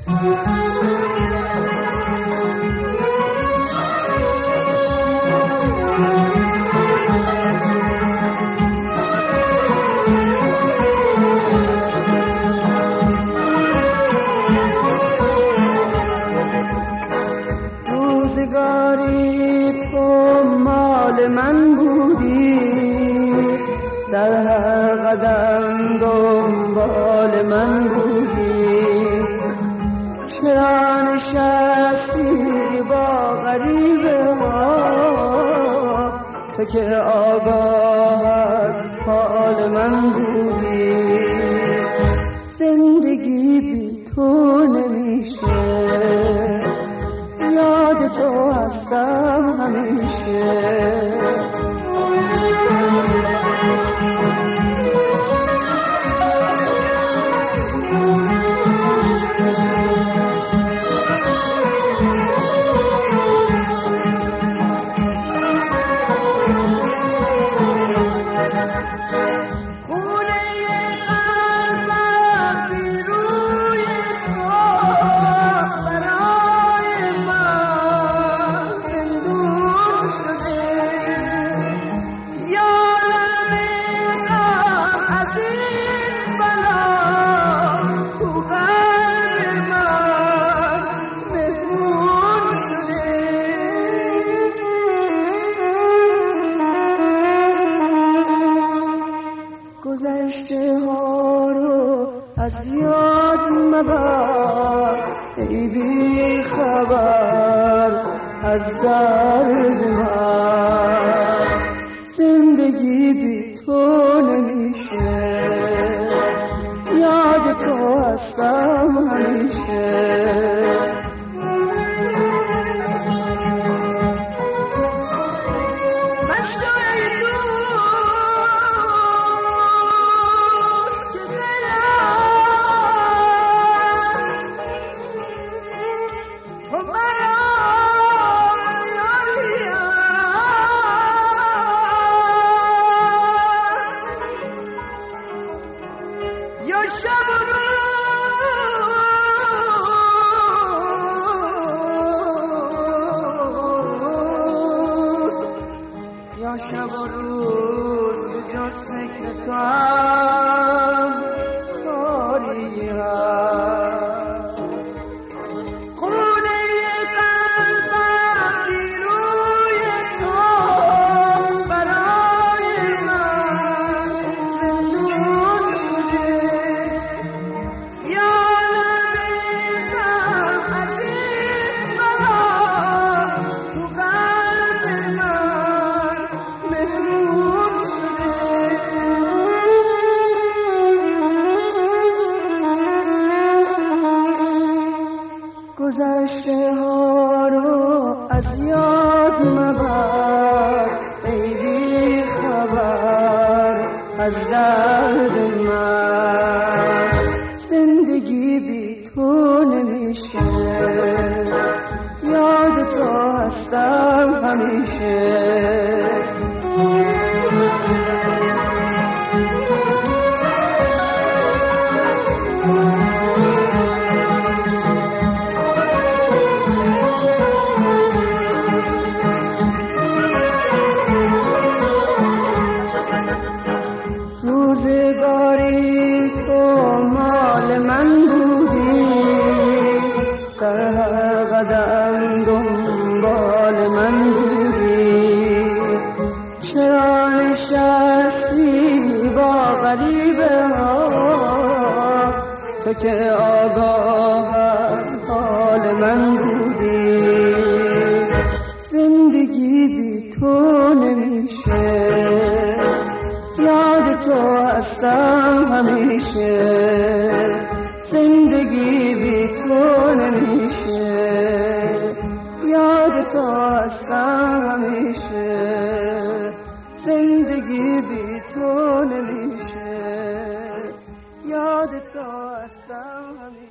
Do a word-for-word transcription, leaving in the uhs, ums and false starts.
روزگاری تو مال من بودی، در هر قدم دنبال من بودی. چرا نشستی با غریبه ها، تو که آگاه از حال من بودی. زندگی بی تو نمیشه، یاد تو هستم همیشه. گذشته ها رو از یاد مبر، ای بی خبر از درد من. زندگی بی تو نمیشه، یاد تو هستم همیشه. یا شب و روز به جز فکر تو هم کاری هست. خونه قلبم بی روی تو برای من زندون شده. یا لبیدم از این بلا تو قلب من مهمون شده. گذشته ها رو از یاد مبر، ای بی خبر از درد من. زندگی بی تو نمیشه، یاد تو هستم همیشه. روزگاری تو مال من بودی، در هر قدم دنبال من بودی. چرا نشستی با غریبه ها، تو که آگاه از حال من بودی. زندگی بی تو نمیشه، یاد تو هستم همیشه. زندگی بی تو نمیشه، یاد تو هستم همیشه. زندگی بی تو نمیشه، یاد تو هستم همیشه.